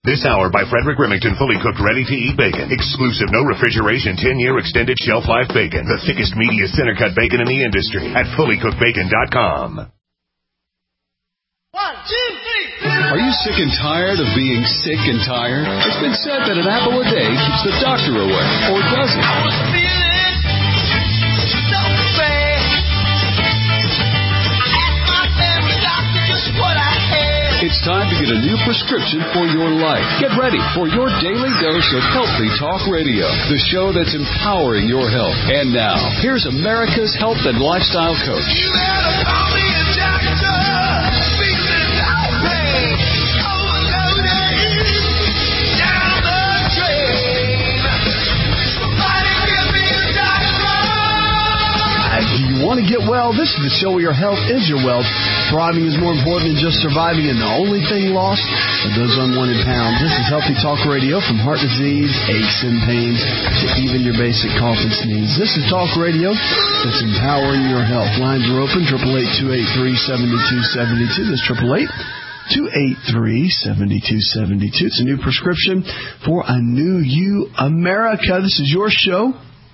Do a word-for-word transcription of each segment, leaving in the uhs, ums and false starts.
This hour by Frederick Remington, fully cooked, ready-to-eat bacon. Exclusive, no refrigeration, ten-year extended shelf life bacon. The thickest, meatiest center-cut bacon in the industry at fully cooked bacon dot com. One, two, three. Are you sick and tired of being sick and tired? It's been said that an apple a day keeps the doctor away. Or does it? I was feeling so bad. I asked my family doctor just what I had. It's time to get a new prescription for your life. Get ready for your daily dose of Healthy Talk Radio, the show that's empowering your health. And now, here's America's health and lifestyle coach. You better call me a doctor. Want to get well? This is the show where your health is your wealth. Thriving is more important than just surviving, and the only thing lost are those unwanted pounds. This is Healthy Talk Radio, from heart disease, aches and pains, to even your basic cough and sneeze. This is Talk Radio that's empowering your health. Lines are open, eight eight eight, two eight three, seven two seven two. That's eight eight eight, two eight three, seven two seven two. It's a new prescription for a new you, America. This is your show.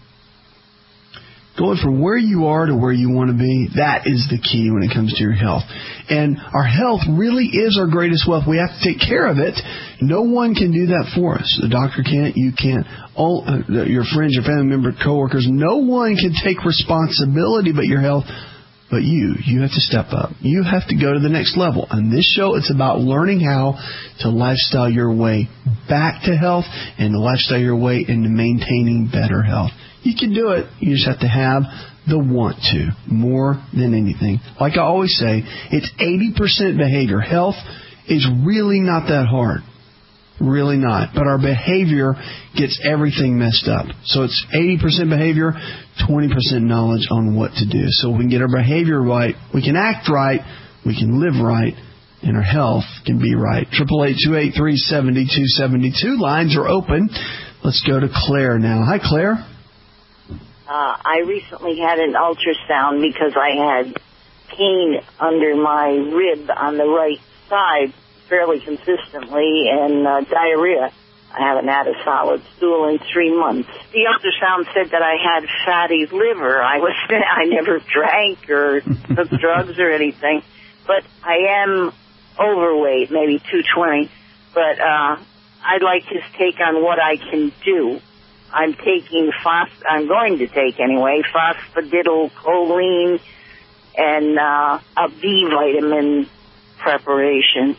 Going from where you are to where you want to be, that is the key when it comes to your health. And our health really is our greatest wealth. We have to take care of it. No one can do that for us. The doctor can't. You can't. All uh, your friends, your family members, coworkers, no one can take responsibility but your health. But you, you have to step up. You have to go to the next level. On this show, it's about learning how to lifestyle your way back to health and to lifestyle your way into maintaining better health. You can do it. You just have to have the want to, more than anything. Like I always say, it's eighty percent behavior. Health is really not that hard. Really not. But our behavior gets everything messed up. So it's eighty percent behavior, twenty percent knowledge on what to do. So if we can get our behavior right, we can act right, we can live right, and our health can be right. eight eight eight, two eight three, seven two seven two. Lines are open. Let's go to Claire now. Hi, Claire. Uh, I recently had an ultrasound because I had pain under my rib on the right side fairly consistently, and uh, diarrhea. I haven't had a solid stool in three months. The ultrasound said that I had fatty liver. I was I never drank or took drugs or anything, but I am overweight, maybe two twenty. But uh, I'd like his take on what I can do. I'm taking phos. I'm going to take anyway phosphatidylcholine and uh, a B vitamin preparation.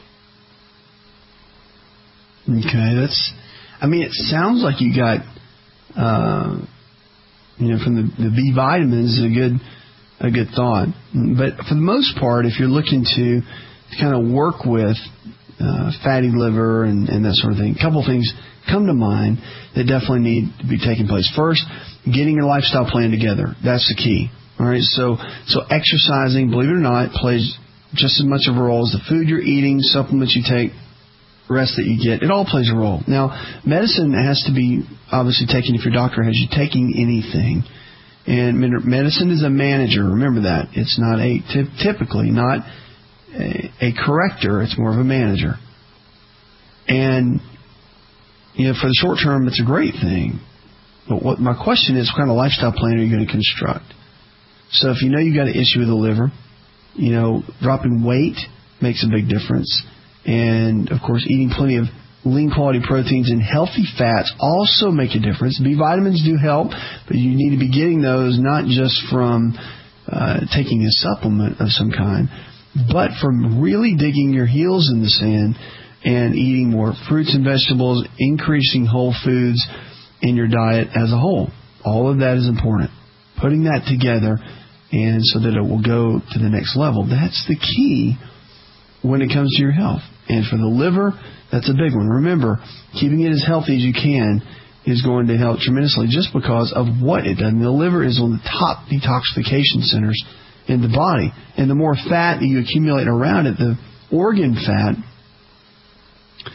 Okay, that's. I mean, it sounds like you got, uh, you know, from the, the B vitamins, a good, a good thought. But for the most part, if you're looking to, to kind of work with uh, fatty liver and, and that sort of thing, a couple of things come to mind that definitely need to be taking place. First, getting your lifestyle plan together. That's the key. All right. So, so exercising, believe it or not, plays just as much of a role as the food you're eating, supplements you take, rest that you get. It all plays a role. Now, medicine has to be obviously taken if your doctor has you taking anything. And medicine is a manager. Remember that. It's not a, typically not a, a corrector. It's more of a manager. And, you know, for the short term, it's a great thing. But what my question is, what kind of lifestyle plan are you going to construct? So if you know you got an issue with the liver, you know, dropping weight makes a big difference. And, of course, eating plenty of lean quality proteins and healthy fats also make a difference. B vitamins do help, but you need to be getting those not just from uh, taking a supplement of some kind, but from really digging your heels in the sand and eating more fruits and vegetables, increasing whole foods in your diet as a whole. All of that is important. Putting that together and so that it will go to the next level. That's the key when it comes to your health. And for the liver, that's a big one. Remember, keeping it as healthy as you can is going to help tremendously just because of what it does. And the liver is one of the top detoxification centers in the body. And the more fat that you accumulate around it, the organ fat,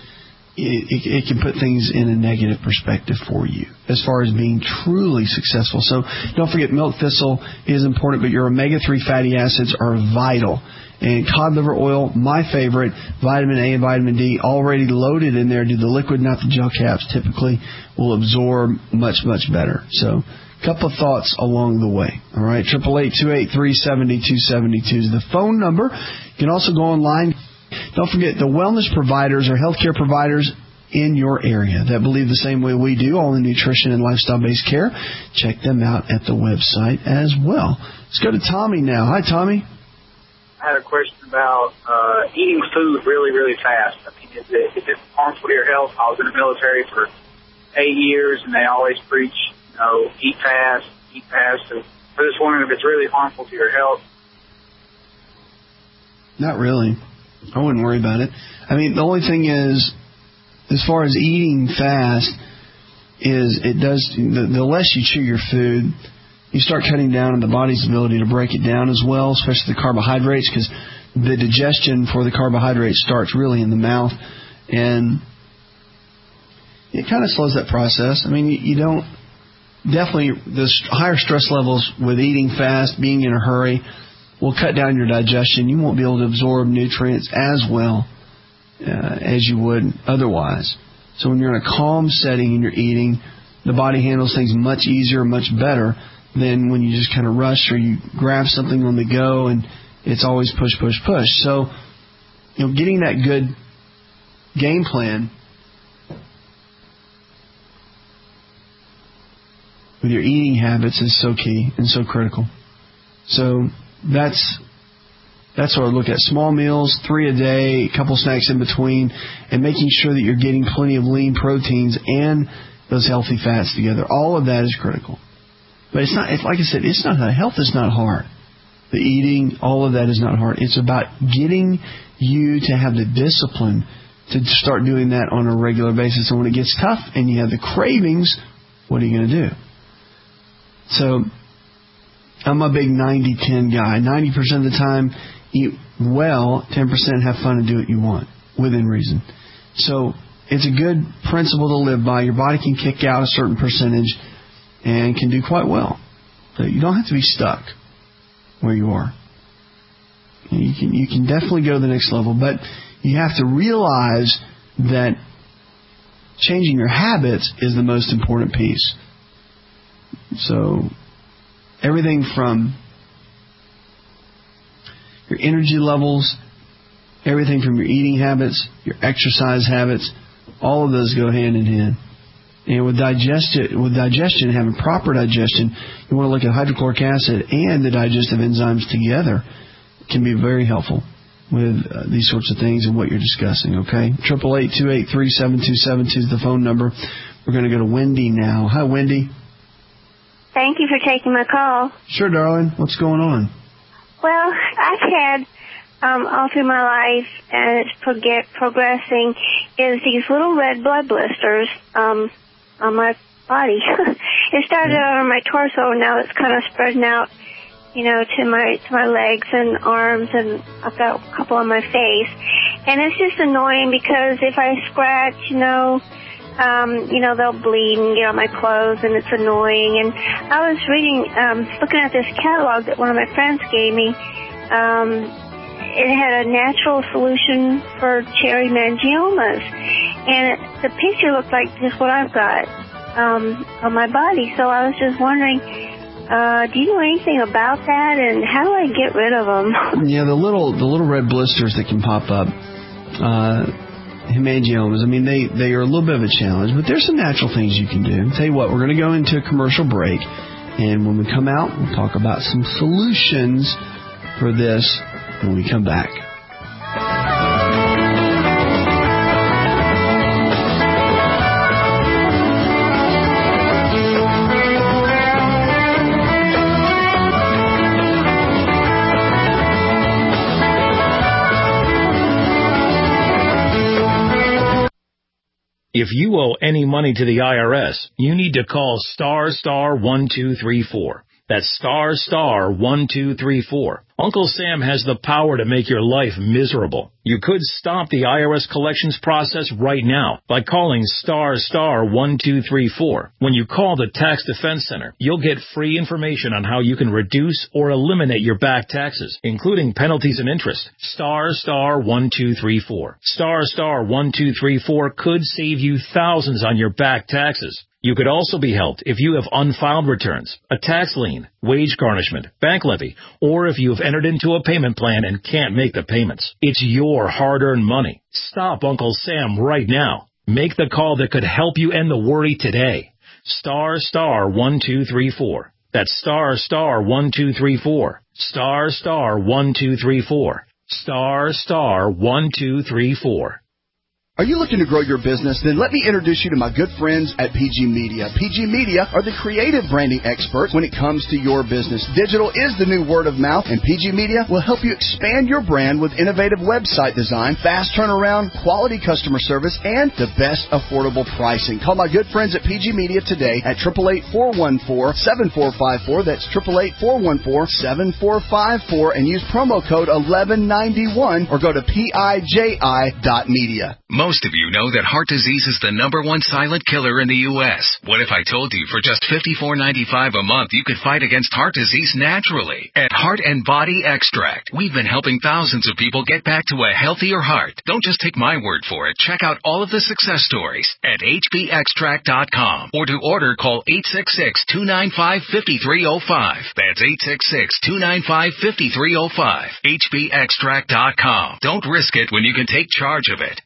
it, it can put things in a negative perspective for you as far as being truly successful. So don't forget, milk thistle is important, but your omega three fatty acids are vital. And cod liver oil, my favorite, vitamin A and vitamin D, already loaded in there. Do the liquid, not the gel caps, typically will absorb much, much better. So a couple of thoughts along the way. All right, eight eight eight, two eight three, seven two seven two is the phone number. You can also go online. Don't forget, the wellness providers are healthcare providers in your area that believe the same way we do, all in nutrition and lifestyle-based care. Check them out at the website as well. Let's go to Tommy now. Hi, Tommy. I had a question about uh, eating food really, really fast. I mean, is it, is it harmful to your health? I was in the military for eight years, and they always preach, you know, eat fast, eat fast. So I'm just wondering if it's really harmful to your health. Not really. I wouldn't worry about it. I mean, the only thing is, as far as eating fast, is it does the, the less you chew your food, you start cutting down on the body's ability to break it down as well, especially the carbohydrates, because the digestion for the carbohydrates starts really in the mouth, and it kind of slows that process. I mean, you, you don't definitely the higher stress levels with eating fast, being in a hurry, will cut down your digestion. You won't be able to absorb nutrients as well uh, as you would otherwise. So when you're in a calm setting and you're eating, the body handles things much easier, much better than when you just kind of rush or you grab something on the go and it's always push, push, push. So, you know, getting that good game plan with your eating habits is so key and so critical. So that's that's what I look at. Small meals, three a day, a couple snacks in between, and making sure that you're getting plenty of lean proteins and those healthy fats together. All of that is critical. But it's not, it's, like I said, it's not, health is not hard. The eating, all of that is not hard. It's about getting you to have the discipline to start doing that on a regular basis. And when it gets tough and you have the cravings, what are you going to do? So I'm a big ninety ten guy. ninety percent of the time, eat well, ten percent have fun and do what you want, within reason. So it's a good principle to live by. Your body can kick out a certain percentage and can do quite well. So you don't have to be stuck where you are. You can you can definitely go to the next level, but you have to realize that changing your habits is the most important piece. So everything from your energy levels, everything from your eating habits, your exercise habits, all of those go hand in hand. And with digestion, with digestion, having proper digestion, you want to look at hydrochloric acid and the digestive enzymes together. It can be very helpful with uh, these sorts of things and what you're discussing, okay? eight eight eight, two eight three, seven two seven two is the phone number. We're going to go to Wendy now. Hi, Wendy. Thank you for taking my call. Sure, darling. What's going on? Well, I've had um, all through my life, and it's prog- progressing, is these little red blood blisters um, on my body. It started out on my torso, and now it's kind of spreading out, you know, to my to my legs and arms, and I've got a couple on my face. And it's just annoying because if I scratch, you know, um, you know, they'll bleed and get on my clothes, and it's annoying. And I was reading, um, looking at this catalog that one of my friends gave me. Um, it had a natural solution for cherry mangiomas, and it, the picture looked like just what I've got um, on my body. So I was just wondering, uh, do you know anything about that, and how do I get rid of them? Yeah, the little the little red blisters that can pop up. Uh, Hemangiomas, I mean, they, they are a little bit of a challenge, but there's some natural things you can do. I'll tell you what, we're going to go into a commercial break, and when we come out, we'll talk about some solutions for this when we come back. If you owe any money to the I R S, you need to call star star one two three four. That's star star one two three four. Uncle Sam has the power to make your life miserable. You could stop the I R S collections process right now by calling star star one two three four. When you call the Tax Defense Center, you'll get free information on how you can reduce or eliminate your back taxes, including penalties and interest. Star star one two three four. Star star one two three four could save you thousands on your back taxes. You could also be helped if you have unfiled returns, a tax lien, wage garnishment, bank levy, or if you have entered into a payment plan and can't make the payments. It's your hard-earned money. Stop Uncle Sam right now. Make the call that could help you end the worry today. Star star one two three four. That's star star one two three four. Star star one two three four. Star star one two three four. Are you looking to grow your business? Then let me introduce you to my good friends at P G Media. P G Media are the creative branding experts when it comes to your business. Digital is the new word of mouth, and P G Media will help you expand your brand with innovative website design, fast turnaround, quality customer service, and the best affordable pricing. Call my good friends at P G Media today at eight eight eight, four one four, seven four five four. That's eight eight eight, four one four, seven four five four, and use promo code eleven ninety-one or go to P I J I dot media. Most of you know that heart disease is the number one silent killer in the U S What if I told you for just fifty-four ninety-five a month you could fight against heart disease naturally? At Heart and Body Extract, we've been helping thousands of people get back to a healthier heart. Don't just take my word for it. Check out all of the success stories at H B extract dot com, or to order, call eight six six, two nine five, five three zero five. That's eight six six, two nine five, five three zero five. H B extract dot com. Don't risk it when you can take charge of it.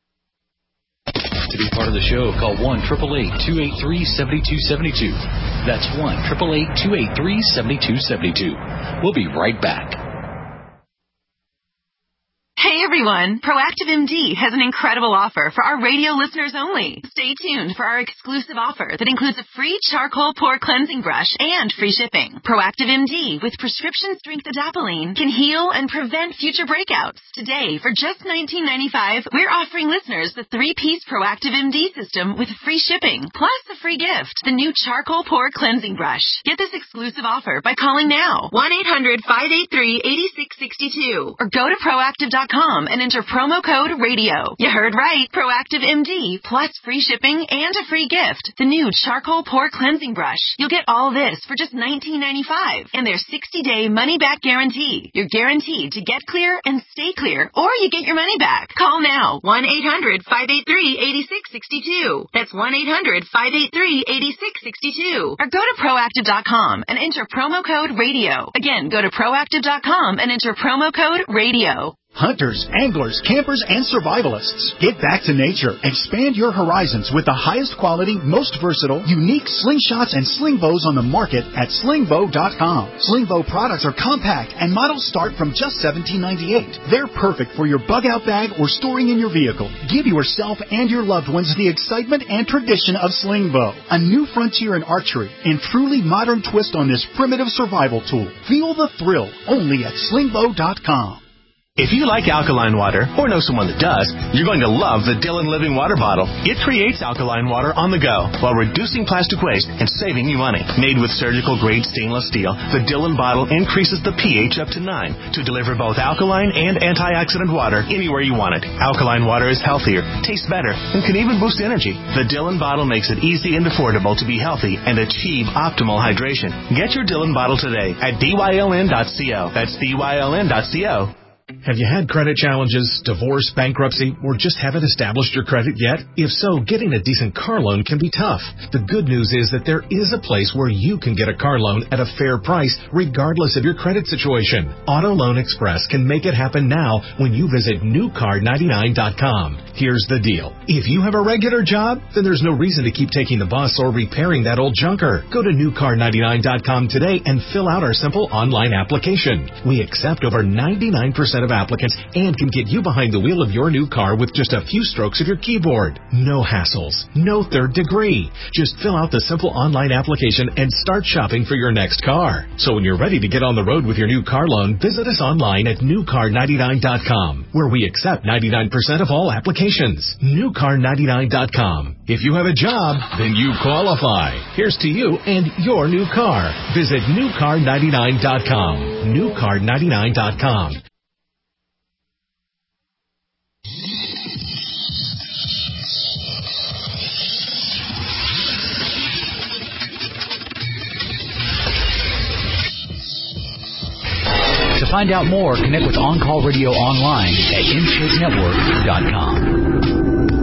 To be part of the show, call one eight eight eight, two eight three, seven two seven two. That's one eight eight eight, two eight three, seven two seven two. We'll be right back. Hey everyone, Proactive M D has an incredible offer for our radio listeners only. Stay tuned for our exclusive offer that includes a free charcoal pore cleansing brush and free shipping. Proactive M D with prescription strength adapalene can heal and prevent future breakouts. Today, for just nineteen ninety-five dollars, we're offering listeners the three-piece Proactive M D system with free shipping, plus a free gift, the new charcoal pore cleansing brush. Get this exclusive offer by calling now, one eight hundred, five eight three, eight six six two, or go to proactive dot com and enter promo code radio. You heard right. Proactive M D plus free shipping and a free gift. The new charcoal pore cleansing brush. You'll get all this for just nineteen ninety-five dollars and their sixty-day money-back guarantee. You're guaranteed to get clear and stay clear, or you get your money back. Call now. one eight hundred, five eight three, eight six six two. That's one eight hundred, five eight three, eight six six two. Or go to proactive dot com and enter promo code radio. Again, go to proactive dot com and enter promo code radio. Hunters, anglers, campers, and survivalists. Get back to nature. Expand your horizons with the highest quality, most versatile, unique slingshots and sling bows on the market at sling bow dot com. Sling bow products are compact and models start from just seventeen ninety-eight. They're perfect for your bug-out bag or storing in your vehicle. Give yourself and your loved ones the excitement and tradition of sling bow. A new frontier in archery and truly modern twist on this primitive survival tool. Feel the thrill only at sling bow dot com. If you like alkaline water, or know someone that does, you're going to love the Dillon Living Water Bottle. It creates alkaline water on the go while reducing plastic waste and saving you money. Made with surgical-grade stainless steel, the Dillon bottle increases the pH up to nine to deliver both alkaline and antioxidant water anywhere you want it. Alkaline water is healthier, tastes better, and can even boost energy. The Dillon bottle makes it easy and affordable to be healthy and achieve optimal hydration. Get your Dillon bottle today at D Y L N dot co. That's D Y L N dot co. Have you had credit challenges, divorce, bankruptcy, or just haven't established your credit yet? If so, getting a decent car loan can be tough. The good news is that there is a place where you can get a car loan at a fair price, regardless of your credit situation. Auto Loan Express can make it happen now when you visit new car ninety-nine dot com. Here's the deal. If you have a regular job, then there's no reason to keep taking the bus or repairing that old junker. Go to new car ninety-nine dot com today and fill out our simple online application. We accept over ninety-nine percent of applicants and can get you behind the wheel of your new car with just a few strokes of your keyboard. No hassles, no third degree. Just fill out the simple online application and start shopping for your next car. So when you're ready to get on the road with your new car loan, visit us online at new car ninety-nine dot com, where we accept ninety-nine percent of all applications. new car ninety-nine dot com. If you have a job, then you qualify. Here's to you and your new car. Visit new car ninety-nine dot com. new car ninety-nine dot com. To find out more, connect with On Call Radio online at intake network dot com.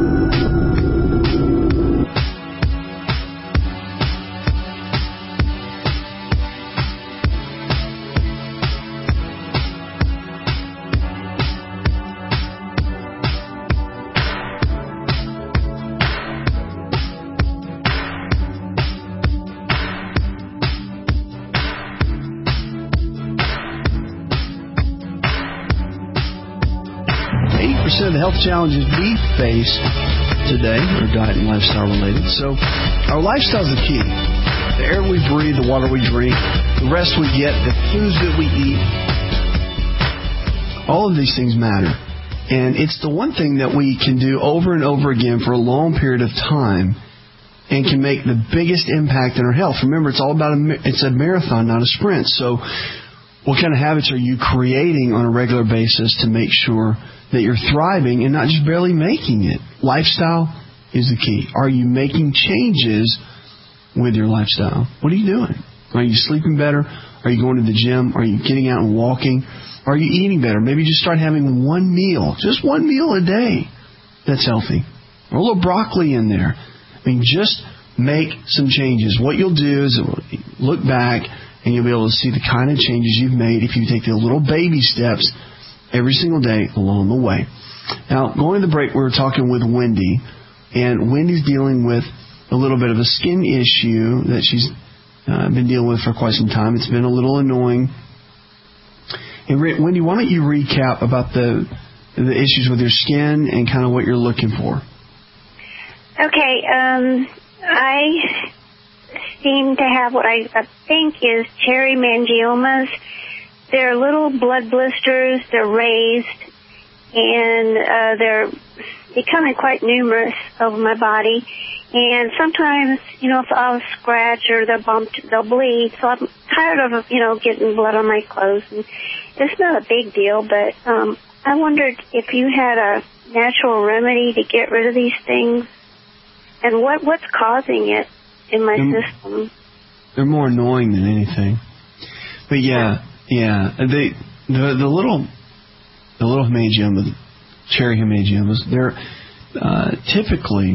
Of the health challenges we face today are diet and lifestyle related. So our lifestyle is the key. The air we breathe, the water we drink, the rest we get, the foods that we eat, all of these things matter. And it's the one thing that we can do over and over again for a long period of time and can make the biggest impact in our health. Remember, it's all about a, it's a marathon, not a sprint. So what kind of habits are you creating on a regular basis to make sure that you're thriving and not just barely making it? Lifestyle is the key. Are you making changes with your lifestyle? What are you doing? Are you sleeping better? Are you going to the gym? Are you getting out and walking? Are you eating better? Maybe just start having one meal, just one meal a day that's healthy. Or a little broccoli in there. I mean, just make some changes. What you'll do is look back and you'll be able to see the kind of changes you've made if you take the little baby steps every single day along the way. Now, going to the break, we were talking with Wendy, and Wendy's dealing with a little bit of a skin issue that she's uh, been dealing with for quite some time. It's been a little annoying. And Wendy, why don't you recap about the the issues with your skin and kind of what you're looking for? Okay, um, I seem to have what I think is cherry mangiomas. They're little blood blisters. They're raised, and uh, they're becoming quite numerous over my body. And sometimes, you know, if I'll scratch or they're bumped, they'll bleed. So I'm tired of, you know, getting blood on my clothes. And it's not a big deal, but um, I wondered if you had a natural remedy to get rid of these things, and what what's causing it in my they're, system. They're more annoying than anything. But yeah. Yeah, they the the little the little hemangiomas, cherry hemangiomas, they're uh, typically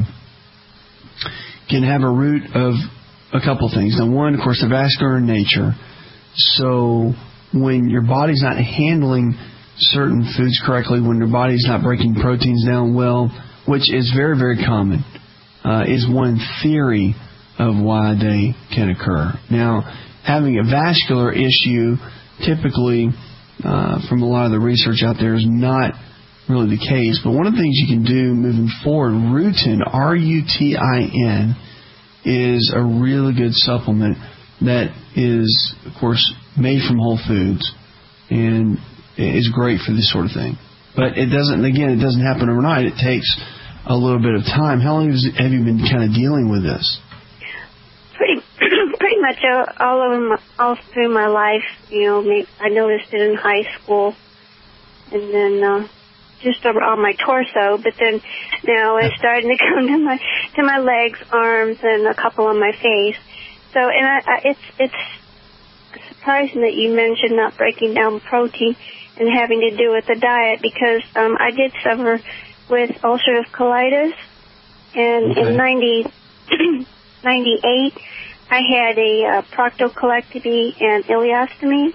can have a root of a couple things. Now, one, of course, they're vascular in nature. So when your body's not handling certain foods correctly, when your body's not breaking proteins down well, which is very, very common, uh, is one theory of why they can occur. Now, having a vascular issue typically, uh, from a lot of the research out there, is not really the case. But one of the things you can do moving forward, Rutin, R U T I N, is a really good supplement that is, of course, made from whole foods and is great for this sort of thing. But it doesn't, again, it doesn't happen overnight. It takes a little bit of time. How long have you been kind of dealing with this? Pretty pretty much all, all over my, all through my life. You know, maybe I noticed it in high school, and then uh, just over on my torso. But then now it's starting to come to my to my legs, arms, and a couple on my face. So, and I, I, it's it's surprising that you mentioned not breaking down protein and having to do with the diet, because um, I did suffer with ulcerative colitis, and okay. in ninety, ninety-eight, I had a uh, proctocolectomy and ileostomy.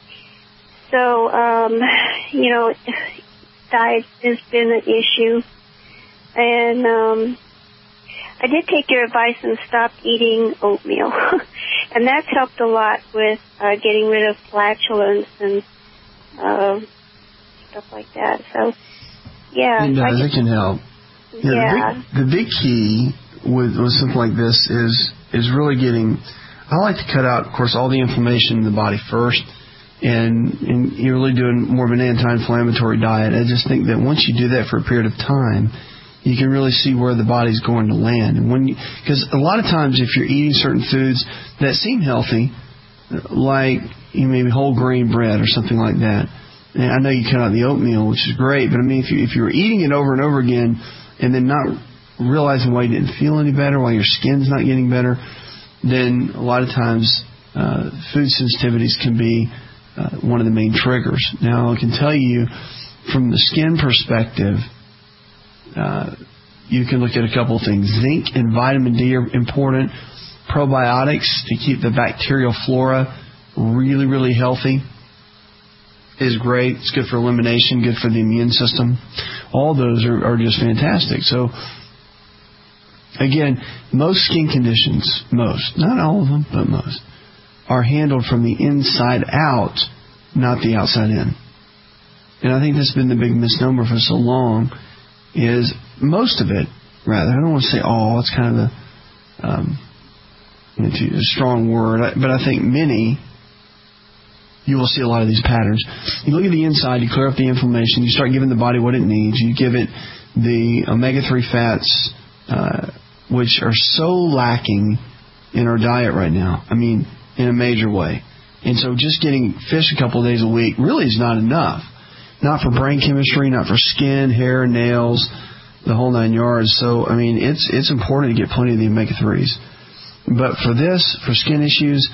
So, um, you know, diet has been an issue. And um, I did take your advice and stopped eating oatmeal. And that's helped a lot with uh, getting rid of flatulence and uh, stuff like that. So, yeah. It does. It can help. Yeah. Yeah. The, big, the big key with, with something like this is is really getting. I like to cut out, of course, all the inflammation in the body first, and, and you're really doing more of an anti-inflammatory diet. I just think that once you do that for a period of time, you can really see where the body's going to land. And when you, because a lot of times if you're eating certain foods that seem healthy, like you know, maybe whole grain bread or something like that, and I know you cut out the oatmeal, which is great, but I mean, if you if you're eating it over and over again and then not realizing why you didn't feel any better, why your skin's not getting better, then a lot of times uh, food sensitivities can be uh, one of the main triggers. Now, I can tell you from the skin perspective, uh, you can look at a couple of things. Zinc and vitamin D are important. Probiotics to keep the bacterial flora really, really healthy is great. It's good for elimination, good for the immune system. All those are, are just fantastic. So, again, most skin conditions, most, not all of them, but most, are handled from the inside out, not the outside in. And I think that's been the big misnomer for so long, is most of it, rather, I don't want to say all, it's kind of a, um, a strong word, but I think many, you will see a lot of these patterns. You look at the inside, you clear up the inflammation, you start giving the body what it needs, you give it the omega three fats, uh, which are so lacking in our diet right now. I mean, in a major way. And so just getting fish a couple of days a week really is not enough. Not for brain chemistry, not for skin, hair, nails, the whole nine yards. So, I mean, it's it's important to get plenty of the omega threes. But for this, for skin issues,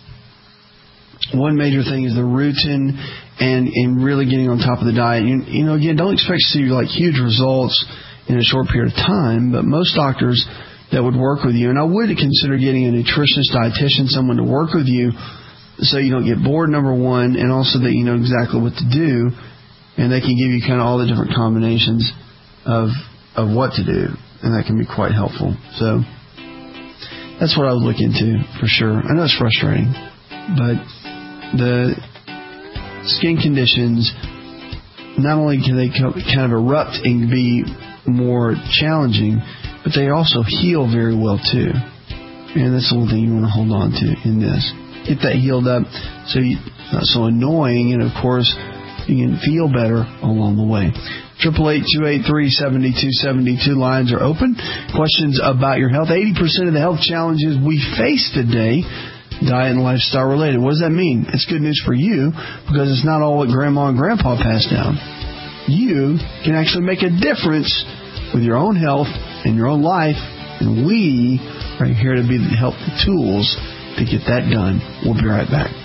one major thing is the rutin and, and really getting on top of the diet. You, you know, again, don't expect to see like huge results in a short period of time, but most doctors that would work with you, and I would consider getting a nutritionist, dietitian, someone to work with you so you don't get bored, number one, and also that you know exactly what to do, and they can give you kind of all the different combinations of of what to do, and that can be quite helpful. So that's what I would look into for sure. I know it's frustrating, but the skin conditions, not only can they kind of erupt and be more challenging, but they also heal very well too. And that's the one thing you want to hold on to in this. Get that healed up so you, not so annoying, and of course you can feel better along the way. Triple eight two eight three seventy two seventy two lines are open. Questions about your health. Eighty percent of the health challenges we face today, diet and lifestyle related. What does that mean? It's good news for you because it's not all what Grandma and Grandpa passed down. You can actually make a difference with your own health and your own life, and we are here to be the help, the tools to get that done. We'll be right back.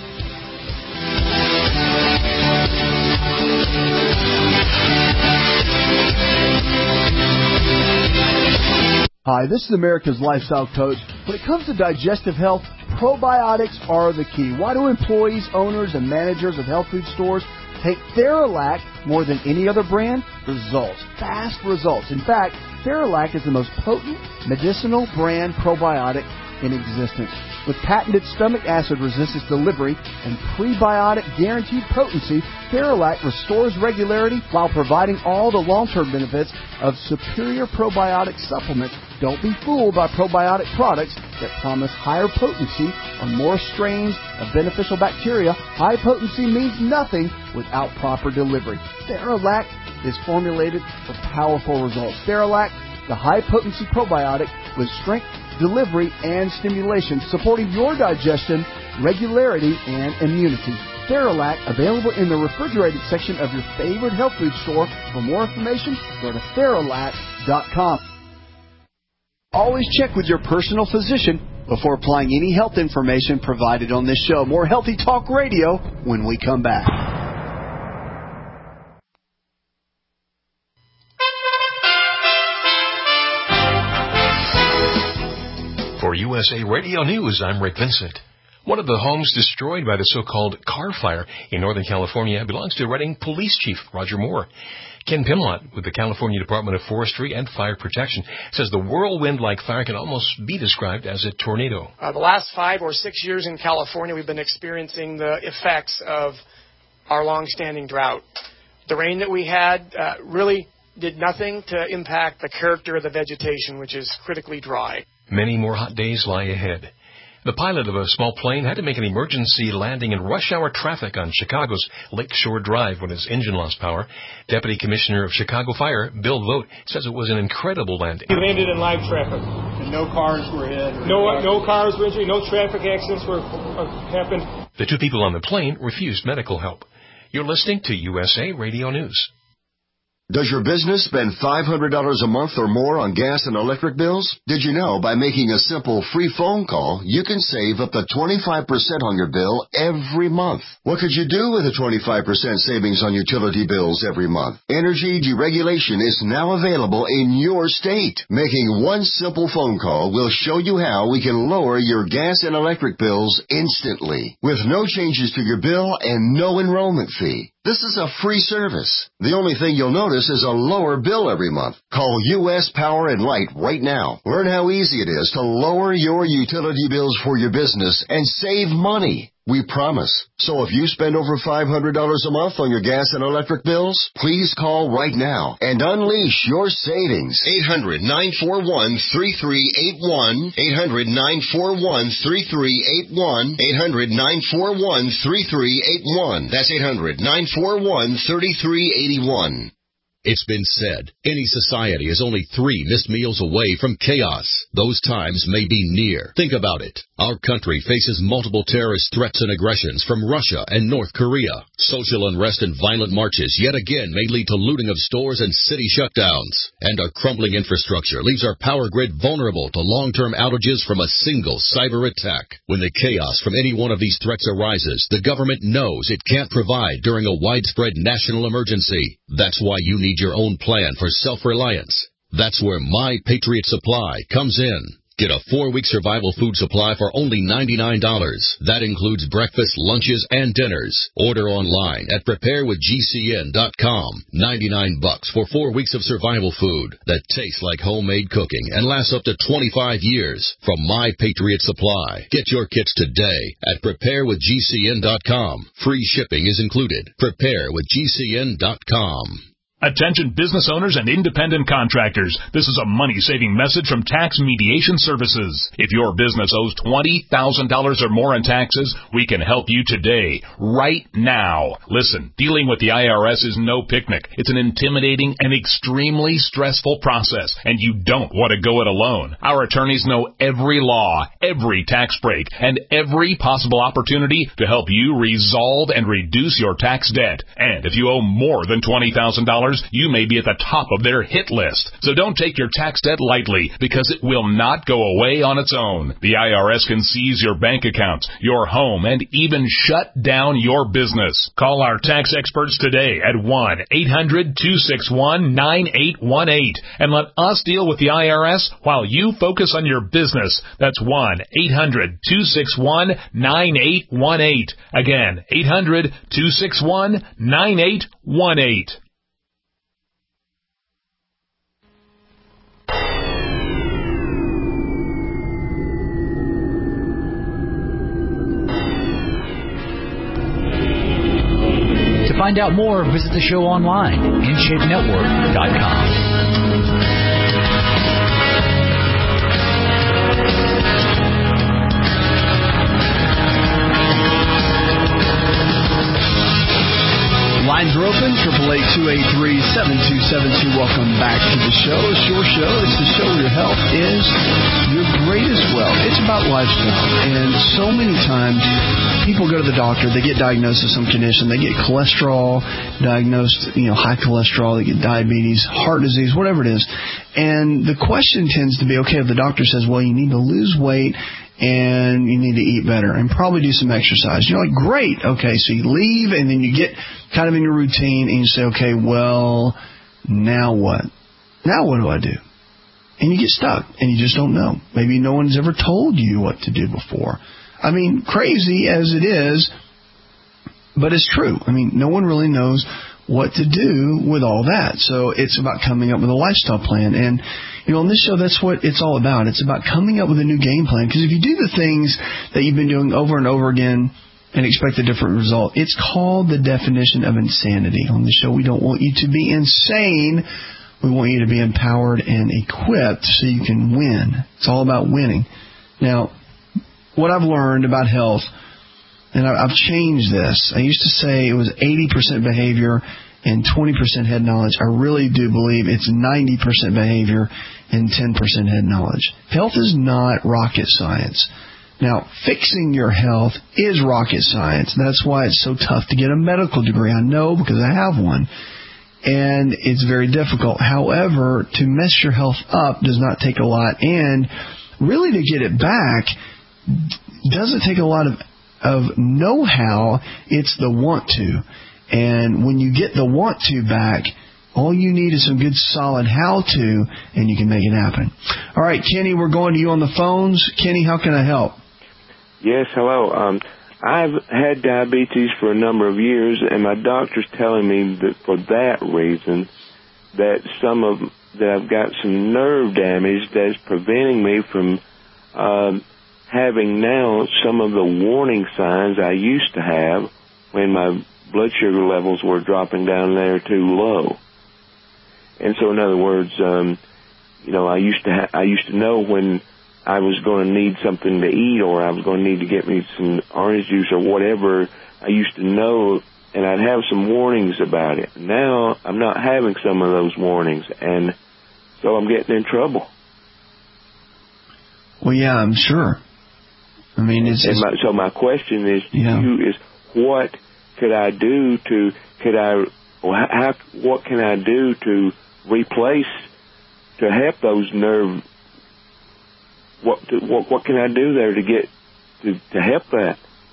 Hi, this is America's Lifestyle Coach. When it comes to digestive health, probiotics are the key. Why do employees, owners, and managers of health food stores take Theralac more than any other brand? Results. Fast results. In fact, Theralac is the most potent medicinal brand probiotic in existence. With patented stomach acid resistance delivery and prebiotic guaranteed potency, Theralac restores regularity while providing all the long-term benefits of superior probiotic supplements. Don't be fooled by probiotic products that promise higher potency on more strains of beneficial bacteria. High potency means nothing without proper delivery. Theralac is formulated for powerful results. Theralac, the high-potency probiotic with strength, delivery, and stimulation, supporting your digestion, regularity, and immunity. Theralac, available in the refrigerated section of your favorite health food store. For more information, go to Theralac dot com. Always check with your personal physician before applying any health information provided on this show. More Healthy Talk Radio when we come back. For U S A Radio News, I'm Rick Vincent. One of the homes destroyed by the so-called car fire in Northern California belongs to Redding Police Chief Roger Moore. Ken Pimlott with the California Department of Forestry and Fire Protection says the whirlwind-like fire can almost be described as a tornado. Uh, the last five or six years in California, we've been experiencing the effects of our long-standing drought. The rain that we had uh, really did nothing to impact the character of the vegetation, which is critically dry. Many more hot days lie ahead. The pilot of a small plane had to make an emergency landing in rush hour traffic on Chicago's Lakeshore Drive when his engine lost power. Deputy Commissioner of Chicago Fire, Bill Vogt, says it was an incredible landing. He landed in live traffic. And no cars were hit? No, no cars were injured. No traffic accidents were uh, happened. The two people on the plane refused medical help. You're listening to U S A Radio News. Does your business spend five hundred dollars a month or more on gas and electric bills? Did you know by making a simple free phone call, you can save up to twenty-five percent on your bill every month? What could you do with a twenty-five percent savings on utility bills every month? Energy deregulation is now available in your state. Making one simple phone call will show you how we can lower your gas and electric bills instantly, with no changes to your bill and no enrollment fee. This is a free service. The only thing you'll notice is a lower bill every month. Call U S Power and Light right now. Learn how easy it is to lower your utility bills for your business and save money. We promise. So if you spend over five hundred dollars a month on your gas and electric bills, please call right now and unleash your savings. eight hundred, nine four one, three three eight one. eight hundred, nine four one, three three eight one. eight hundred, nine four one, three three eight one. That's eight hundred, nine four one, three three eight one. It's been said, any society is only three missed meals away from chaos. Those times may be near. Think about it. Our country faces multiple terrorist threats and aggressions from Russia and North Korea. Social unrest and violent marches yet again may lead to looting of stores and city shutdowns. And our crumbling infrastructure leaves our power grid vulnerable to long-term outages from a single cyber attack. When the chaos from any one of these threats arises, the government knows it can't provide during a widespread national emergency. That's why you need your own plan for self-reliance. That's where My Patriot Supply comes in. Get a four-week survival food supply for only ninety-nine dollars. That includes breakfast, lunches, and dinners. Order online at prepare with G C N dot com. ninety-nine bucks for four weeks of survival food that tastes like homemade cooking and lasts up to twenty-five years from My Patriot Supply. Get your kits today at prepare with G C N dot com. Free shipping is included. prepare with G C N dot com. Attention business owners and independent contractors. This is a money-saving message from Tax Mediation Services. If your business owes twenty thousand dollars or more in taxes, we can help you today, right now. Listen, dealing with the I R S is no picnic. It's an intimidating and extremely stressful process, and you don't want to go it alone. Our attorneys know every law, every tax break, and every possible opportunity to help you resolve and reduce your tax debt. And if you owe more than twenty thousand dollars, you may be at the top of their hit list. So don't take your tax debt lightly, because it will not go away on its own. The I R S can seize your bank accounts, your home, and even shut down your business. Call our tax experts today at one eight hundred, two six one, nine eight one eight and let us deal with the I R S while you focus on your business. That's one eight hundred, two six one, nine eight one eight. Again, eight hundred, two six one, nine eight one eight. To find out more, visit the show online, in shape network dot com. Lines are open, triple eight, two eight three, seven two seven two. Welcome back to the show. It's your show. It's the show where your health is your greatest wealth. It's about lifestyle. And so many times, people go to the doctor, they get diagnosed with some condition, they get cholesterol diagnosed, you know, high cholesterol, they get diabetes, heart disease, whatever it is. And the question tends to be, okay, if the doctor says, well, you need to lose weight and you need to eat better and probably do some exercise. You're like, great. Okay, so you leave and then you get kind of in your routine and you say, okay, well, now what? Now what do I do? And you get stuck and you just don't know. Maybe no one's ever told you what to do before. I mean, crazy as it is, but it's true. I mean, no one really knows what to do with all that. So it's about coming up with a lifestyle plan. And, you know, on this show, that's what it's all about. It's about coming up with a new game plan. Because if you do the things that you've been doing over and over again, and expect a different result. It's called the definition of insanity. On the show, we don't want you to be insane. We want you to be empowered and equipped so you can win. It's all about winning. Now, what I've learned about health, and I've changed this. I used to say it was eighty percent behavior and twenty percent head knowledge. I really do believe it's ninety percent behavior and ten percent head knowledge. Health is not rocket science. Now, fixing your health is rocket science. That's why it's so tough to get a medical degree. I know because I have one. And it's very difficult. However, to mess your health up does not take a lot. And really to get it back doesn't take a lot of, of know-how. It's the want to. And when you get the want to back, all you need is some good solid how-to, and you can make it happen. All right, Kenny, we're going to you on the phones. Kenny, how can I help? Yes, hello. Um, I've had diabetes for a number of years, and my doctor's telling me that for that reason, that some of that I've got some nerve damage that's preventing me from um, having now some of the warning signs I used to have when my blood sugar levels were dropping down there too low. And so, in other words, um, you know, I used to ha- I used to know when I was going to need something to eat, or I was going to need to get me some orange juice or whatever. I used to know, and I'd have some warnings about it. Now I'm not having some of those warnings, and so I'm getting in trouble. Well, yeah, I'm sure. I mean, it's, and my, so my question is, yeah. to you is what could I do to could I how what can I do to replace to help those nerve? What what what can I do there to get to, to help that?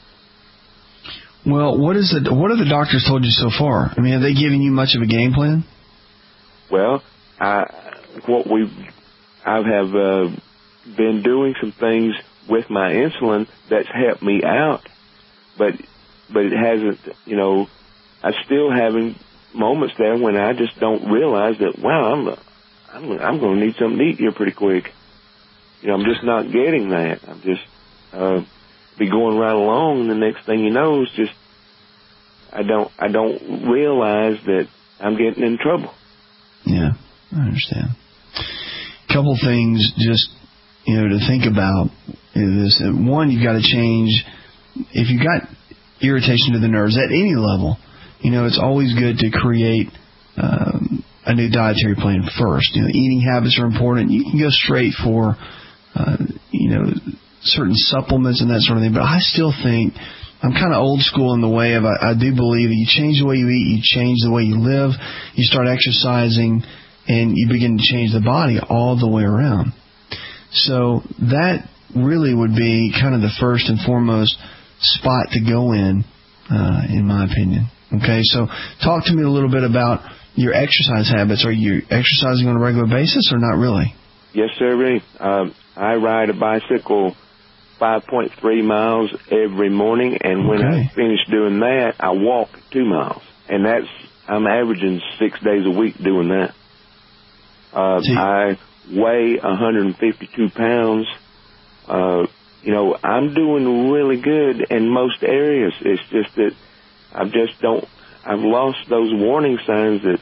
Well, what is it? What have the doctors told you so far? I mean, have they given you much of a game plan? Well, I what we I have uh, been doing some things with my insulin that's helped me out, but but it hasn't. You know, I'm still having moments there when I just don't realize that. Wow, I'm I'm I'm going to need something to eat here pretty quick. You know, I'm just not getting that. I'm just uh, be going right along, and the next thing you know is just I don't I don't realize that I'm getting in trouble. Yeah, I understand. A couple things just you know to think about is this. One, you've got to change if you got irritation to the nerves at any level. You know, it's always good to create um, a new dietary plan first. You know, eating habits are important. You can go straight for Uh, you know, certain supplements and that sort of thing. But I still think I'm kind of old school in the way of I, I do believe that you change the way you eat, you change the way you live, you start exercising, and you begin to change the body all the way around. So that really would be kind of the first and foremost spot to go in, uh, in my opinion. Okay, so talk to me a little bit about your exercise habits. Are you exercising on a regular basis or not really? Yes, sir. Um, I ride a bicycle five point three miles every morning, and when okay. I finish doing that, I walk two miles. And that's, I'm averaging six days a week doing that. Uh, I weigh one hundred fifty-two pounds. Uh, you know, I'm doing really good in most areas. It's just that I just don't, I've lost those warning signs that,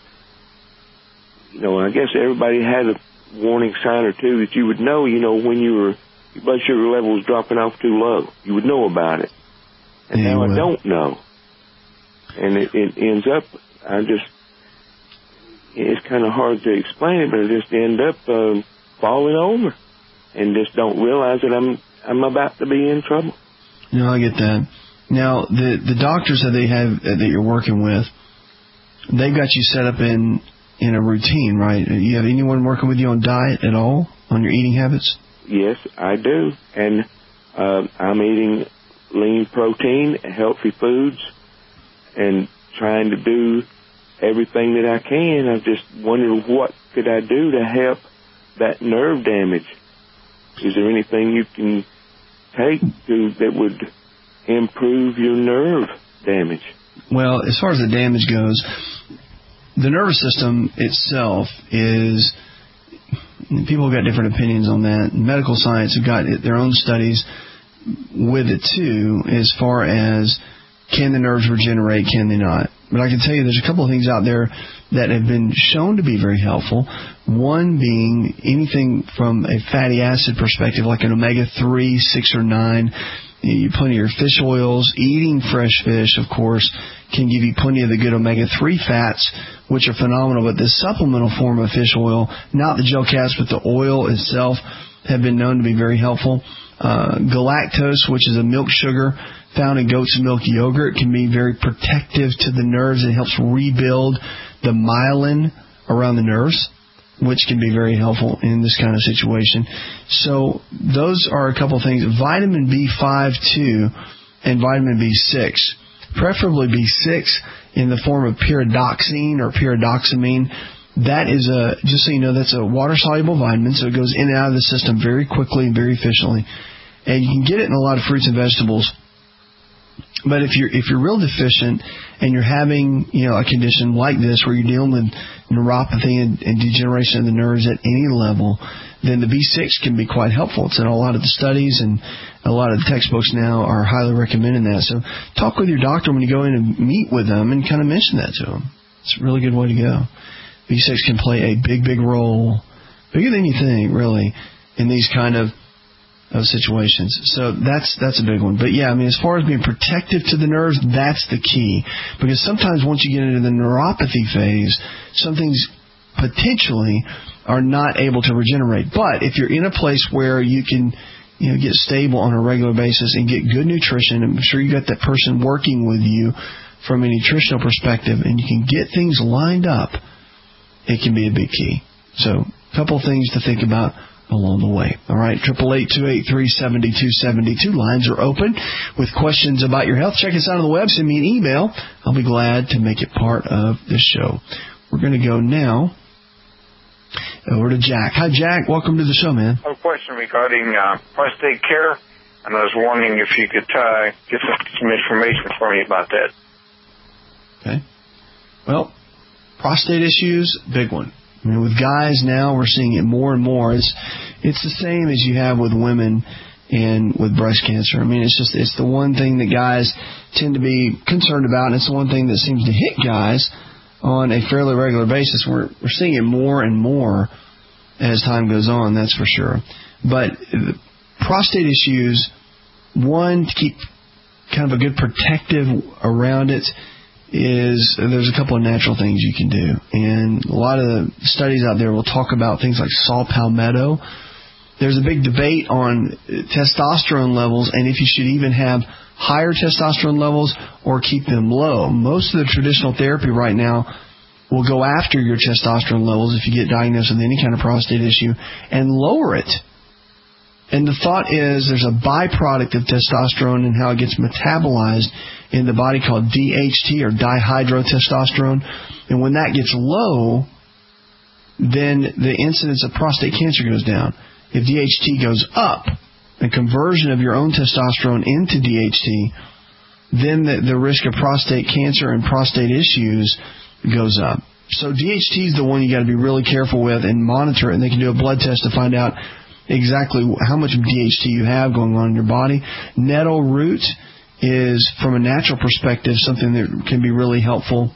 you know, I guess everybody has a warning sign or two that you would know, you know, when you were, your blood sugar level was dropping off too low. You would know about it. And yeah, now I don't know. And it, it ends up, I just, it's kind of hard to explain it, but I just end up uh, falling over and just don't realize that I'm I'm about to be in trouble. No, I get that. Now, the the doctors that they have that you're working with, they've got you set up in in a routine, right? You have anyone working with you on diet at all, on your eating habits? Yes, I do. And uh, I'm eating lean protein, healthy foods, and trying to do everything that I can. I'm just wondering what could I do to help that nerve damage. Is there anything you can take to that would improve your nerve damage? Well, as far as the damage goes, the nervous system itself is, people have got different opinions on that. Medical science have got their own studies. with it too, as far as can the nerves regenerate, can they not? But I can tell you there's a couple of things out there that have been shown to be very helpful. One being anything from a fatty acid perspective, like an omega three, six, or nine. You plenty of your fish oils. Eating fresh fish, of course, can give you plenty of the good omega three fats, which are phenomenal. But the supplemental form of fish oil, not the gel caps, but the oil itself, have been known to be very helpful. Uh, galactose, which is a milk sugar found in goat's milk yogurt, can be very protective to the nerves. It helps rebuild the myelin around the nerves, which can be very helpful in this kind of situation. So those are a couple things. Vitamin B five, too, and vitamin B six. Preferably B six in the form of pyridoxine or pyridoxamine. That is a, just so you know, that's a water-soluble vitamin, so it goes in and out of the system very quickly and very efficiently. And you can get it in a lot of fruits and vegetables. But if you're if you're real deficient and you're having, you know, a condition like this where you're dealing with neuropathy and, and degeneration of the nerves at any level, then the B six can be quite helpful. It's in a lot of the studies, and a lot of the textbooks now are highly recommending that. So talk with your doctor when you go in and meet with them and kind of mention that to them. It's a really good way to go. B six can play a big, big role, bigger than you think, really, in these kind of of situations. So that's that's a big one. But yeah, I mean, as far as being protective to the nerves, that's the key. Because sometimes once you get into the neuropathy phase, some things potentially are not able to regenerate. But if you're in a place where you can, you know, get stable on a regular basis and get good nutrition, and I'm sure you got that person working with you from a nutritional perspective, and you can get things lined up, it can be a big key. So a couple things to think about along the way. All right, eight eight eight, two eight three, seven two seven two. Lines are open with questions about your health. Check us out on the web. Send me an email. I'll be glad to make it part of the show. We're going to go now over to Jack. Hi, Jack. Welcome to the show, man. I have a question regarding uh, prostate care, and I was wondering if you could uh, get some, some information for me about that. Okay. Well, prostate issues, big one. I mean, with guys now, we're seeing it more and more. It's it's the same as you have with women and with breast cancer. I mean, it's just it's the one thing that guys tend to be concerned about, and it's the one thing that seems to hit guys on a fairly regular basis. We're we're seeing it more and more as time goes on, that's for sure. But prostate issues, one, to keep kind of a good protective around it, is there's a couple of natural things you can do. And a lot of the studies out there will talk about things like saw palmetto. There's a big debate on testosterone levels and if you should even have higher testosterone levels or keep them low. Most of the traditional therapy right now will go after your testosterone levels if you get diagnosed with any kind of prostate issue and lower it. And the thought is there's a byproduct of testosterone and how it gets metabolized in the body called D H T, or dihydrotestosterone. And when that gets low, then the incidence of prostate cancer goes down. If D H T goes up, the conversion of your own testosterone into D H T, then the, the risk of prostate cancer and prostate issues goes up. So D H T is the one you got to be really careful with and monitor it. And they can do a blood test to find out exactly how much D H T you have going on in your body. Nettle root is, from a natural perspective, something that can be really helpful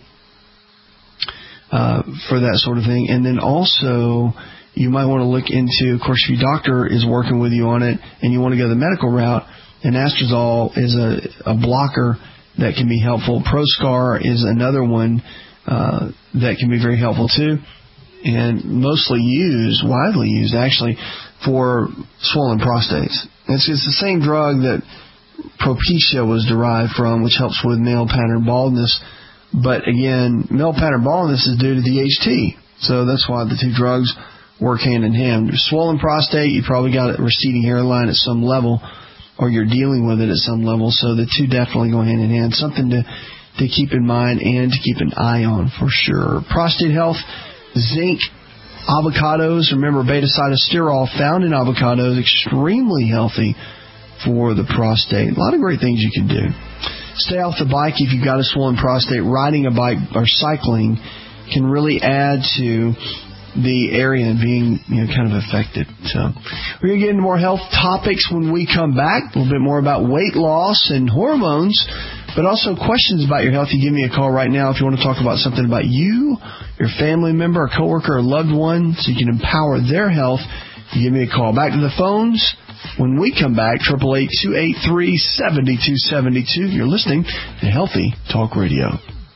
uh, for that sort of thing. And then also, you might want to look into, of course, if your doctor is working with you on it and you want to go the medical route, anastrozole is a, a blocker that can be helpful. Proscar is another one uh, that can be very helpful too, and mostly used, widely used actually, for swollen prostates. It's, it's the same drug that Propecia was derived from, which helps with male pattern baldness. But again, male pattern baldness is due to D H T. So that's why the two drugs work hand in hand. Swollen prostate, you probably got a receding hairline at some level, or you're dealing with it at some level. So the two definitely go hand in hand. Something to, to keep in mind and to keep an eye on for sure. Prostate health, zinc, avocados. Remember, beta-cytosterol found in avocados, extremely healthy for the prostate. A lot of great things you can do. Stay off the bike if you've got a swollen prostate. Riding a bike or cycling can really add to the area and being, you know, kind of affected. So we're going to get into more health topics when we come back. A little bit more about weight loss and hormones, but also questions about your health. You give me a call right now if you want to talk about something about you, your family member, a coworker, or loved one, so you can empower their health. You give me a call. Back to the phones when we come back. Triple eight two eight three seven two seven two. You're listening to Healthy Talk Radio.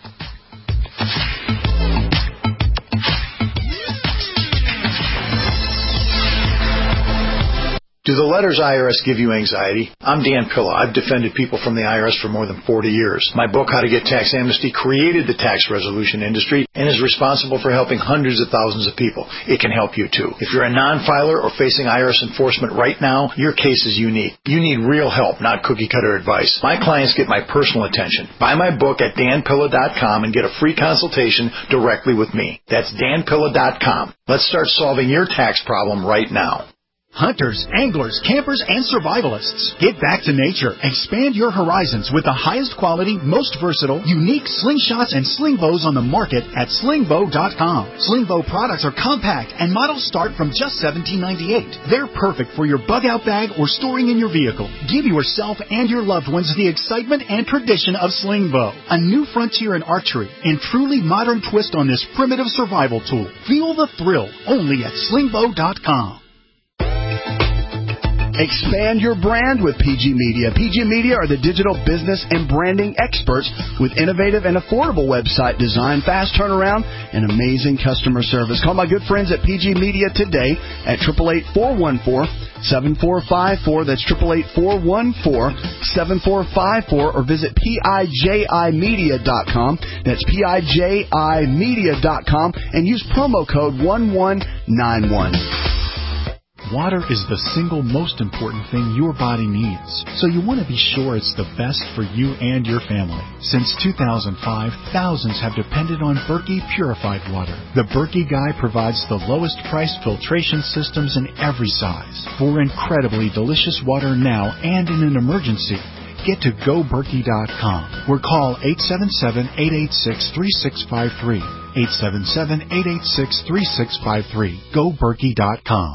Do the letters I R S give you anxiety? I'm Dan Pilla. I've defended people from the I R S for more than forty years. My book, How to Get Tax Amnesty, created the tax resolution industry and is responsible for helping hundreds of thousands of people. It can help you, too. If you're a non-filer or facing I R S enforcement right now, your case is unique. You need real help, not cookie-cutter advice. My clients get my personal attention. Buy my book at dan pilla dot com and get a free consultation directly with me. That's dan pilla dot com. Let's start solving your tax problem right now. Hunters, anglers, campers, and survivalists. Get back to nature. Expand your horizons with the highest quality, most versatile, unique slingshots and sling bows on the market at sling bow dot com. Sling bow products are compact and models start from just seventeen ninety-eight. They're perfect for your bug out bag or storing in your vehicle. Give yourself and your loved ones the excitement and tradition of sling bow. A new frontier in archery and truly modern twist on this primitive survival tool. Feel the thrill only at sling bow dot com. Expand your brand with P G Media. P G Media are the digital business and branding experts with innovative and affordable website design, fast turnaround, and amazing customer service. Call my good friends at P G Media today at eight eight eight, four one four, seven four five four. That's eight eight eight, four one four, seven four five four. Or visit P I J I media dot com. That's P I J I media dot com. And use promo code one one nine one. Water is the single most important thing your body needs, so you want to be sure it's the best for you and your family. Since two thousand five, thousands have depended on Berkey purified water. The Berkey Guy provides the lowest priced filtration systems in every size. For incredibly delicious water now and in an emergency, get to go berkey dot com or call eight seven seven, eight eight six, three six five three. eight seven seven, eight eight six, three six five three. go berkey dot com.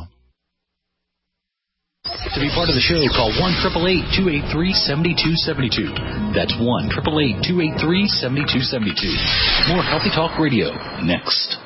To be part of the show, call one eight eight eight, two eight three, seven two seven two. That's one eight eight eight, two eight three, seven two seven two. More Healthy Talk Radio next.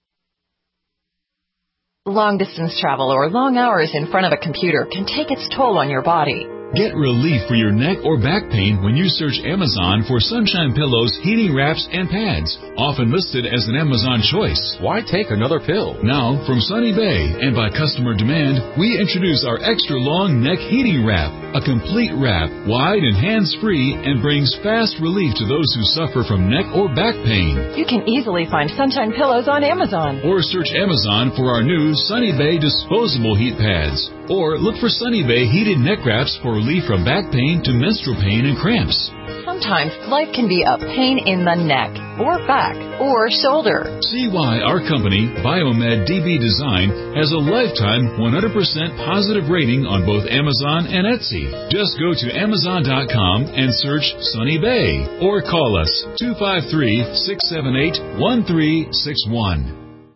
Long-distance travel or long hours in front of a computer can take its toll on your body. Get relief for your neck or back pain when you search Amazon for Sunshine Pillows, heating wraps, and pads, often listed as an Amazon choice. Why take another pill? Now, from Sunny Bay and by customer demand, we introduce our extra long neck heating wrap, a complete wrap, wide and hands-free, and brings fast relief to those who suffer from neck or back pain. You can easily find Sunshine Pillows on Amazon. Or search Amazon for our new Sunny Bay disposable heat pads. Or look for Sunny Bay heated neck wraps for relief from back pain to menstrual pain and cramps. Sometimes life can be a pain in the neck, or back, or shoulder. See why our company, Biomed D B Design, has a lifetime one hundred percent positive rating on both Amazon and Etsy. Just go to amazon dot com and search Sunny Bay, or call us two five three, six seven eight, one three six one.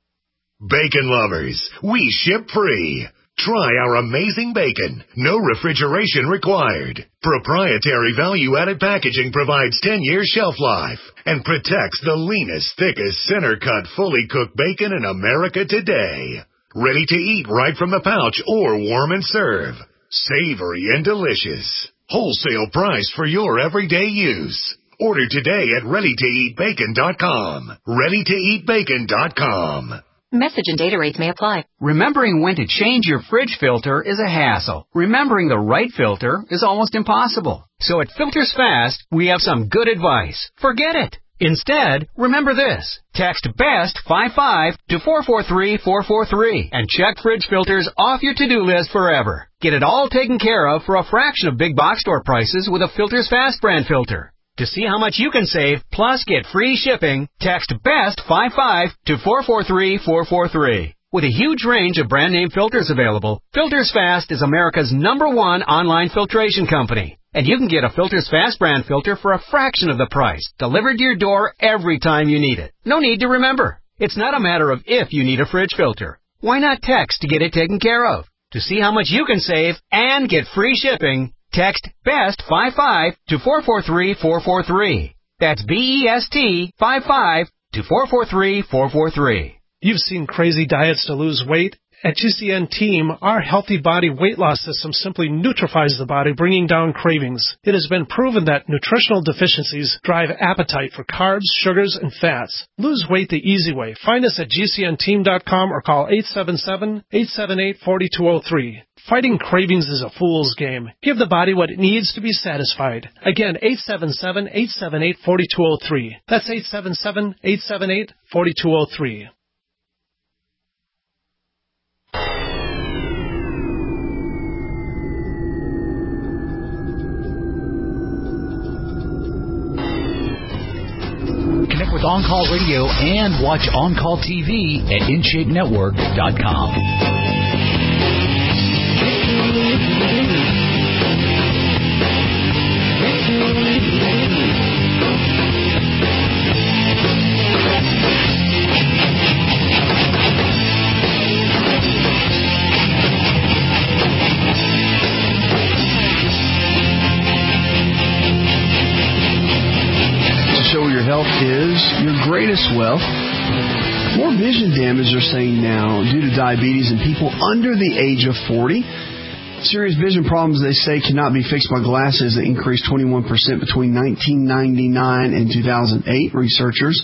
Bacon lovers, we ship free. Try our amazing bacon. No refrigeration required. Proprietary value-added packaging provides ten years shelf life and protects the leanest, thickest, center-cut, fully cooked bacon in America today. Ready to eat right from the pouch or warm and serve. Savory and delicious. Wholesale price for your everyday use. Order today at ready to eat bacon dot com. ready to eat bacon dot com. Message and data rates may apply. Remembering when to change your fridge filter is a hassle. Remembering the right filter is almost impossible. So at Filters Fast, we have some good advice. Forget it. Instead, remember this. Text BEST five five to four four three, four four three and check fridge filters off your to-do list forever. Get it all taken care of for a fraction of big box store prices with a Filters Fast brand filter. To see how much you can save, plus get free shipping, text BEST five five to four four three, four four three. With a huge range of brand name filters available, Filters Fast is America's number one online filtration company. And you can get a Filters Fast brand filter for a fraction of the price, delivered to your door every time you need it. No need to remember. It's not a matter of if you need a fridge filter. Why not text to get it taken care of? To see how much you can save and get free shipping, text BEST fifty-five to four four three four four three. That's B E S T fifty-five to four four three four four three. You've seen crazy diets to lose weight. At G C N Team, our Healthy Body Weight Loss System simply neutralizes the body, bringing down cravings. It has been proven that nutritional deficiencies drive appetite for carbs, sugars, and fats. Lose weight the easy way. Find us at G C N team dot com or call eight seven seven, eight seven eight, four two zero three. Fighting cravings is a fool's game. Give the body what it needs to be satisfied. Again, eight seven seven, eight seven eight, four two zero three. That's eight seven seven, eight seven eight, four two zero three. Connect with On Call Radio and watch On Call T V at in shape network dot com. Health is your greatest wealth. More vision damage, they're saying now, due to diabetes in people under the age of forty. Serious vision problems, they say, cannot be fixed by glasses that increased twenty-one percent between nineteen ninety-nine and two thousand eight. Researchers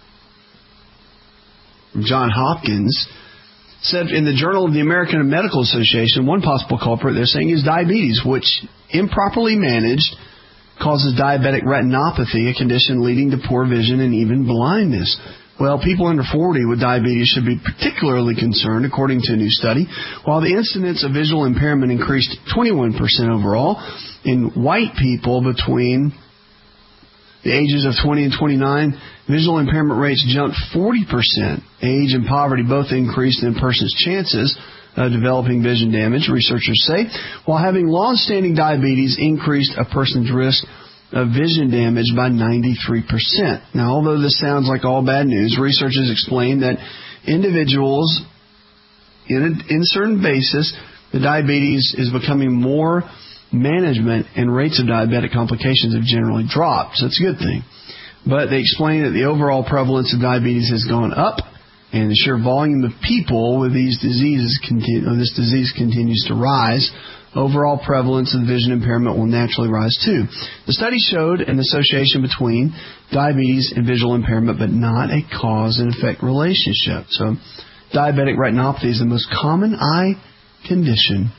from Johns Hopkins said in the Journal of the American Medical Association, one possible culprit, they're saying, is diabetes, which improperly managed causes diabetic retinopathy, a condition leading to poor vision and even blindness. Well, people under forty with diabetes should be particularly concerned, according to a new study. While the incidence of visual impairment increased twenty-one percent overall, in white people between the ages of twenty and twenty-nine, visual impairment rates jumped forty percent. Age and poverty both increased in a person's chances of developing vision damage, researchers say, while having long-standing diabetes increased a person's risk of vision damage by ninety-three percent. Now, although this sounds like all bad news, researchers explain that individuals, in a in certain basis, the diabetes is becoming more management and rates of diabetic complications have generally dropped. So it's a good thing. But they explain that the overall prevalence of diabetes has gone up, and the sheer volume of people with these diseases continue, this disease continues to rise. Overall prevalence of vision impairment will naturally rise too. The study showed an association between diabetes and visual impairment, but not a cause and effect relationship. So, diabetic retinopathy is the most common eye condition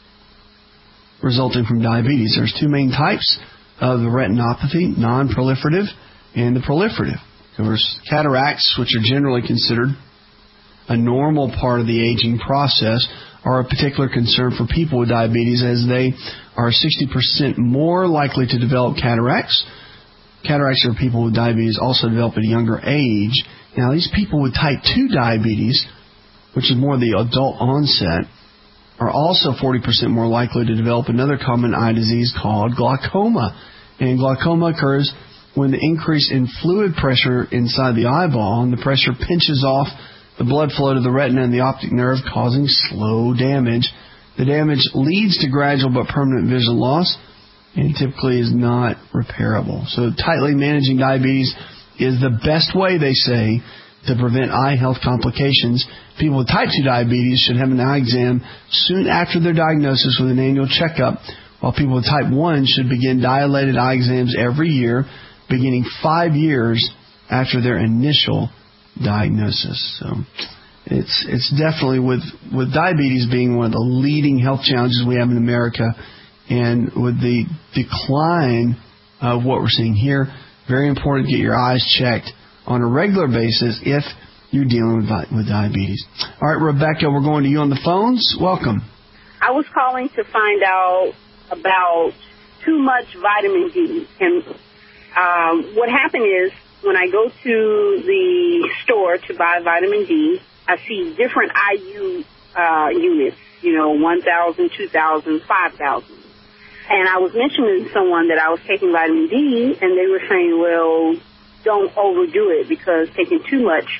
resulting from diabetes. There's two main types of the retinopathy: non-proliferative and the proliferative. There's cataracts, which are generally considered a normal part of the aging process, are a particular concern for people with diabetes, as they are sixty percent more likely to develop cataracts. Cataracts are people with diabetes also develop at a younger age. Now, these people with type two diabetes, which is more the adult onset, are also forty percent more likely to develop another common eye disease called glaucoma. And glaucoma occurs when the increase in fluid pressure inside the eyeball, and the pressure pinches off the blood flow to the retina and the optic nerve, causing slow damage. The damage leads to gradual but permanent vision loss and typically is not repairable. So tightly managing diabetes is the best way, they say, to prevent eye health complications. People with type two diabetes should have an eye exam soon after their diagnosis with an annual checkup, while people with type one should begin dilated eye exams every year, beginning five years after their initial diagnosis. So it's it's definitely, with with diabetes being one of the leading health challenges we have in America, and with the decline of what we're seeing here, very important to get your eyes checked on a regular basis if you're dealing with with diabetes. All right, Rebecca, we're going to you on the phones. Welcome. I was calling to find out about too much vitamin D. And um, what happened is, when I go to the store to buy vitamin D, I see different I U uh, units, you know, one thousand, two thousand, five thousand. And I was mentioning to someone that I was taking vitamin D, and they were saying, well, don't overdo it, because taking too much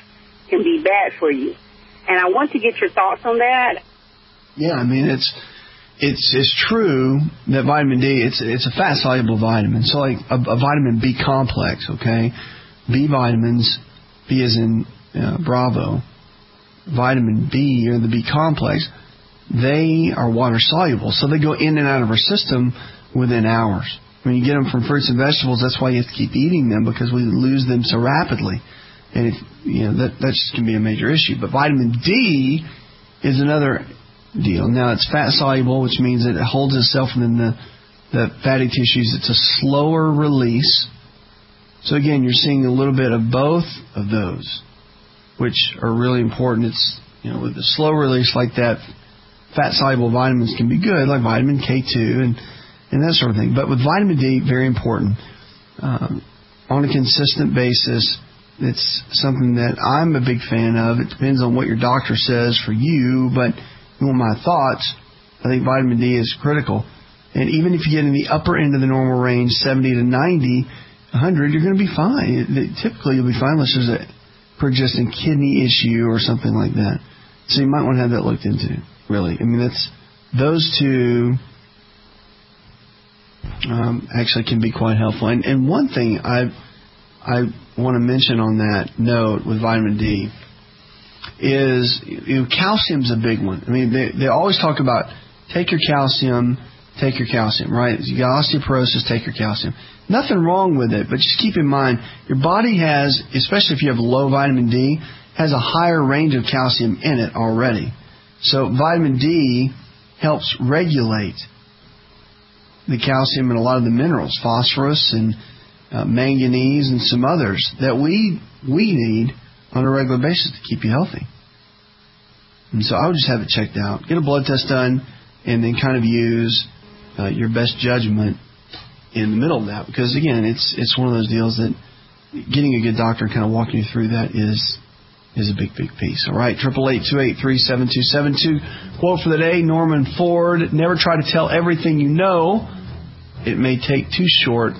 can be bad for you. And I want to get your thoughts on that. Yeah, I mean, it's it's it's true that vitamin D, it's it's a fat-soluble vitamin. So like a, a vitamin B complex, okay? B vitamins, B as in uh, Bravo, vitamin B or the B complex, they are water-soluble. So they go in and out of our system within hours. When you get them from fruits and vegetables, that's why you have to keep eating them, because we lose them so rapidly. And if, you know, that, that just can be a major issue. But vitamin D is another deal. Now, it's fat-soluble, which means that it holds itself in the, the fatty tissues. It's a slower release. So, again, you're seeing a little bit of both of those, which are really important. It's, you know, with a slow release like that, fat-soluble vitamins can be good, like vitamin K two and, and that sort of thing. But with vitamin D, very important. Um, on a consistent basis, it's something that I'm a big fan of. It depends on what your doctor says for you, but you want my thoughts, I think vitamin D is critical. And even if you get in the upper end of the normal range, seventy to ninety, one hundred, you're going to be fine. It, typically, you'll be fine unless there's a pre-existing kidney issue or something like that. So you might want to have that looked into, really. I mean, that's those two um, actually can be quite helpful. And, and one thing I I want to mention on that note with vitamin D is, you know, calcium's a big one. I mean, they, they always talk about take your calcium, take your calcium, right? You got osteoporosis, take your calcium. Nothing wrong with it, but just keep in mind, your body has, especially if you have low vitamin D, has a higher range of calcium in it already. So vitamin D helps regulate the calcium and a lot of the minerals, phosphorus and uh, manganese and some others that we we need on a regular basis to keep you healthy. And so I would just have it checked out. Get a blood test done, and then kind of use uh, your best judgment in the middle of that. Because, again, it's it's one of those deals that getting a good doctor and kind of walking you through that is is a big, big piece. All right, eight eight eight, two eight three, seven two seven two. Quote for the day, Norman Ford, never try to tell everything you know. It may take too short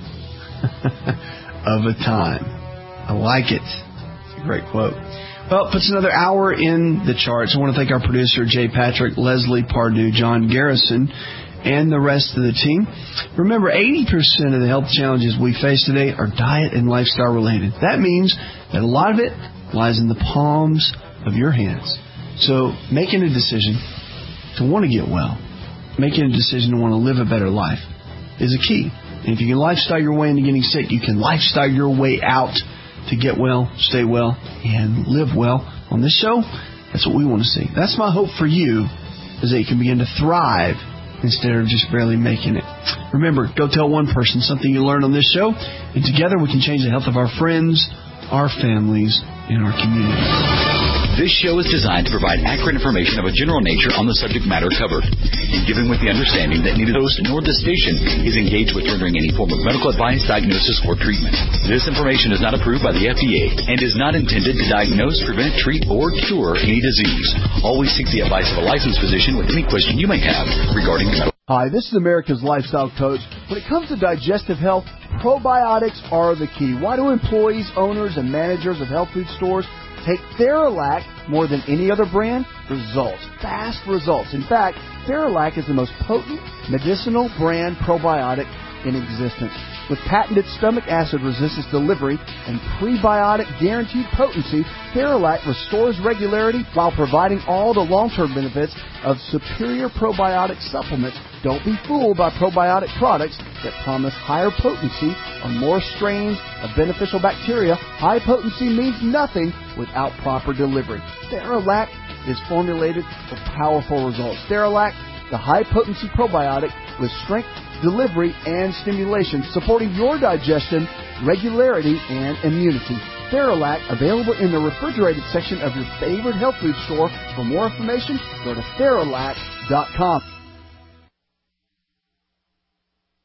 of a time. I like it. It's a great quote. Well, it puts another hour in the charts. I want to thank our producer, Jay Patrick, Leslie Pardue, John Garrison, and the rest of the team. Remember, eighty percent of the health challenges we face today are diet and lifestyle related. That means that a lot of it lies in the palms of your hands. So making a decision to want to get well, making a decision to want to live a better life is a key. And if you can lifestyle your way into getting sick, you can lifestyle your way out to get well, stay well, and live well. On this show, that's what we want to see. That's my hope for you, is that you can begin to thrive instead of just barely making it. Remember, go tell one person something you learned on this show, and together we can change the health of our friends, our families, and our communities. This show is designed to provide accurate information of a general nature on the subject matter covered, and given with the understanding that neither host nor the station is engaged with rendering any form of medical advice, diagnosis, or treatment. This information is not approved by the F D A and is not intended to diagnose, prevent, treat, or cure any disease. Always seek the advice of a licensed physician with any question you may have regarding medical. Hi, this is America's Lifestyle Coach. When it comes to digestive health, probiotics are the key. Why do employees, owners, and managers of health food stores take Theralac more than any other brand? Results. Fast results. In fact, Theralac is the most potent medicinal brand probiotic in existence. With patented stomach acid resistance delivery and prebiotic guaranteed potency, Theralac restores regularity while providing all the long-term benefits of superior probiotic supplements. Don't be fooled by probiotic products that promise higher potency or more strains of beneficial bacteria. High potency means nothing without proper delivery. Theralac is formulated for powerful results. Theralac, the high-potency probiotic with strength, delivery, and stimulation, supporting your digestion, regularity, and immunity. Theralac, available in the refrigerated section of your favorite health food store. For more information, go to Theralac dot com.